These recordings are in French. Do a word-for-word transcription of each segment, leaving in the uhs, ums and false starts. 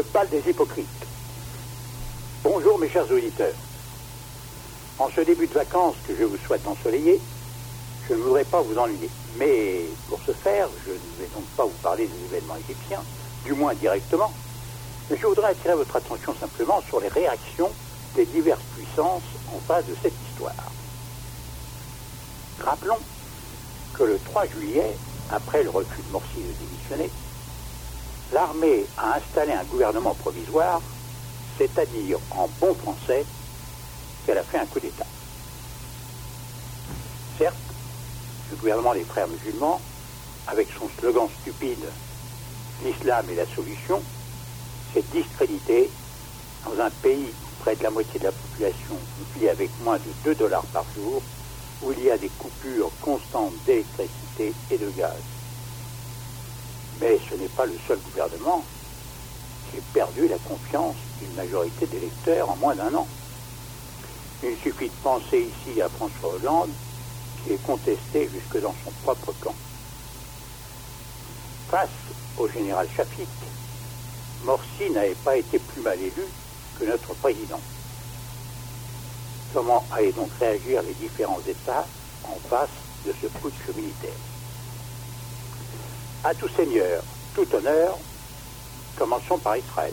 bal des hypocrites. Bonjour mes chers auditeurs. En ce début de vacances que je vous souhaite ensoleillé, je ne voudrais pas vous ennuyer. Mais pour ce faire, je ne vais donc pas vous parler des événements égyptiens, du moins directement, mais je voudrais attirer votre attention simplement sur les réactions des diverses puissances en face de cette histoire. Rappelons que le trois juillet, après le refus de Morsi de démissionner, l'armée a installé un gouvernement provisoire, c'est-à-dire en bon français qu'elle a fait un coup d'État. Certes, le gouvernement des frères musulmans, avec son slogan stupide « L'islam est la solution », s'est discrédité dans un pays où près de la moitié de la population vit avec moins de deux dollars par jour, où il y a des coupures constantes d'électricité et de gaz. Mais ce n'est pas le seul gouvernement qui a perdu la confiance d'une majorité d'électeurs en moins d'un an. Il suffit de penser ici à François Hollande, qui est contesté jusque dans son propre camp. Face au général Chafik, Morsi n'avait pas été plus mal élu que notre président. Comment allaient donc réagir les différents États en face de ce putsch militaire? À tout seigneur, tout honneur, commençons par Israël.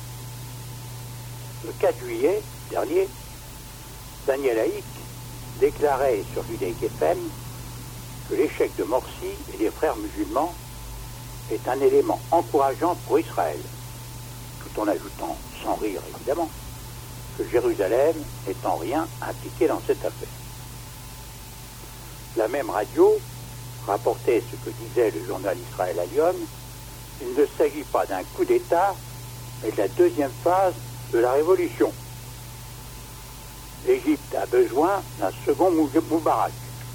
Le quatre juillet dernier, Daniel Haïk déclarait sur Judaïque F M que l'échec de Morsi et des frères musulmans est un élément encourageant pour Israël, tout en ajoutant, sans rire évidemment, que Jérusalem n'est en rien impliquée dans cette affaire. La même radio rapportait ce que disait le journal Israël Hayom: il ne s'agit pas d'un coup d'État, mais de la deuxième phase de la révolution. L'Égypte a besoin d'un second Moubarak.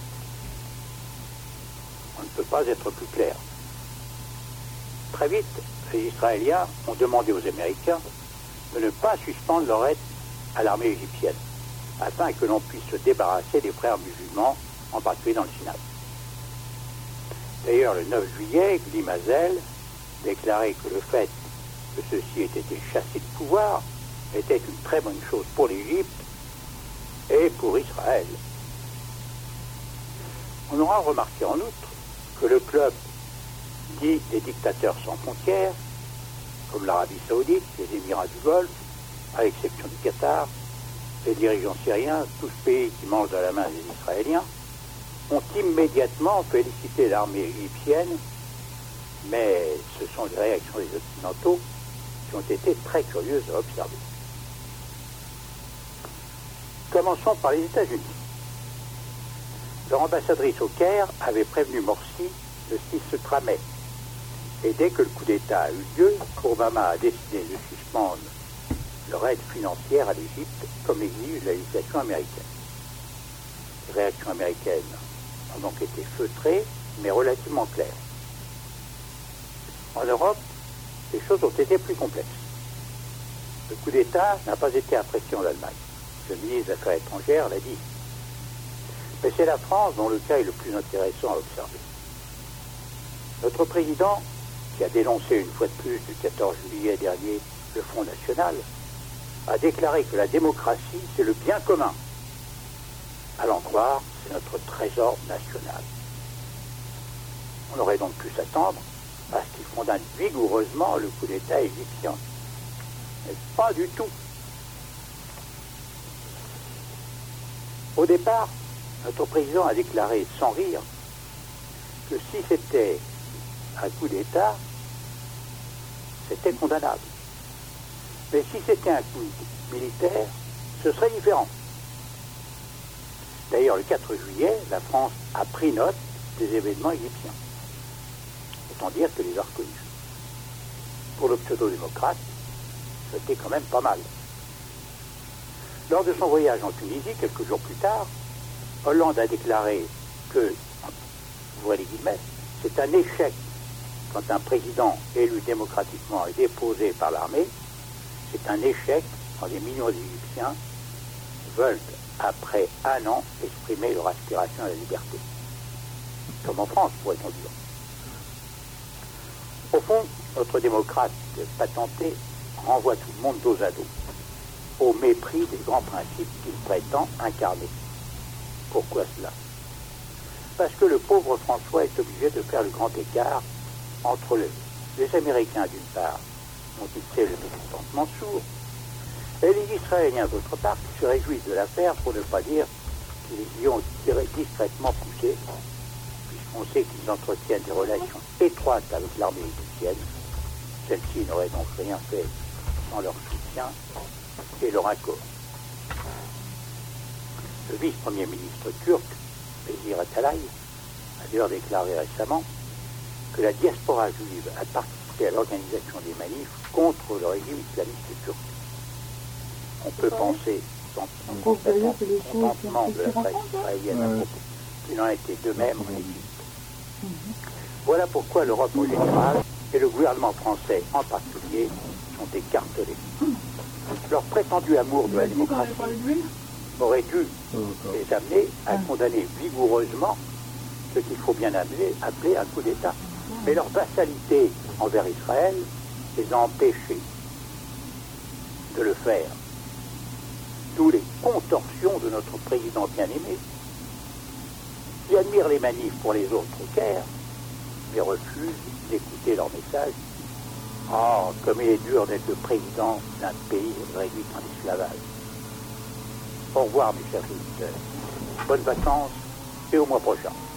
On ne peut pas être plus clair. Très vite, les Israéliens ont demandé aux Américains de ne pas suspendre leur aide à l'armée égyptienne, afin que l'on puisse se débarrasser des frères musulmans, en particulier dans le Sinaï. D'ailleurs, le neuf juillet, Gli Mazel déclarait que le fait que ceux-ci aient été chassés de pouvoir était une très bonne chose pour l'Égypte et pour Israël. On aura remarqué en outre que le club dit des dictateurs sans frontières, comme l'Arabie Saoudite, les Émirats du Golfe, à l'exception du Qatar, les dirigeants syriens, tous pays qui mangent de la main des Israéliens, ont immédiatement félicité l'armée égyptienne, mais ce sont les réactions des Occidentaux qui ont été très curieuses à observer. Commençons par les États-Unis. Leur ambassadrice au Caire avait prévenu Morsi le six mai. Et dès que le coup d'État a eu lieu, Obama a décidé de suspendre leur aide financière à l'Égypte, comme exige la législation américaine. Les réactions américaines ont donc été feutrées, mais relativement claires. En Europe, les choses ont été plus complexes. Le coup d'État n'a pas été apprécié en Allemagne. Le ministre des Affaires étrangères l'a dit. Mais c'est la France dont le cas est le plus intéressant à observer. Notre président, qui a dénoncé une fois de plus le quatorze juillet dernier le Front National, a déclaré que la démocratie, c'est le bien commun. À l'en croire, c'est notre trésor national. On aurait donc pu s'attendre à ce qu'il condamne vigoureusement le coup d'État égyptien. Mais pas du tout. Au départ, notre président a déclaré sans rire que si c'était un coup d'État, c'était condamnable. Mais si c'était un coup militaire, ce serait différent. D'ailleurs, le quatre juillet, la France a pris note des événements égyptiens. Autant dire que les a reconnus. Pour le pseudo-démocrate, c'était quand même pas mal. Lors de son voyage en Tunisie, quelques jours plus tard, Hollande a déclaré que, ouvrez les guillemets, c'est un échec quand un président élu démocratiquement est déposé par l'armée, c'est un échec quand des millions d'Égyptiens veulent, après un an, exprimer leur aspiration à la liberté. Comme en France, pourrait-on dire. Au fond, notre démocrate patenté renvoie tout le monde dos à dos, au mépris des grands principes qu'il prétend incarner. Pourquoi cela? Parce que le pauvre François est obligé de faire le grand écart entre le, les Américains d'une part, dont il sait le mécontentement sourd, et les Israéliens d'autre part, qui se réjouissent de l'affaire, pour ne pas dire qu'ils y ont discrètement poussé, puisqu'on sait qu'ils entretiennent des relations étroites avec l'armée égyptienne. Celle-ci n'aurait donc rien fait sans leur soutien et leur accord. Le vice-premier ministre turc, Bézir Atalay, a d'ailleurs déclaré récemment que la diaspora juive a participé à l'organisation des manifs contre le régime islamiste turc. On peut penser, sans constatant le contentement de la presse israélienne à propos, qu'il en était de même en Égypte. Voilà pourquoi l'Europe en général et le gouvernement français en particulier sont écartelés. Leur prétendu amour de la démocratie aurait dû les amener à condamner vigoureusement ce qu'il faut bien appeler, appeler un coup d'État. Mais leur vassalité envers Israël les a empêchés de le faire. D'où les contorsions de notre président bien-aimé, qui admire les manifs pour les autres au Caire, mais refuse d'écouter leurs messages. Ah, oh, comme il est dur d'être le président d'un pays réduit en esclavage. Au revoir, mes chers auditeurs. Bonnes vacances et au mois prochain.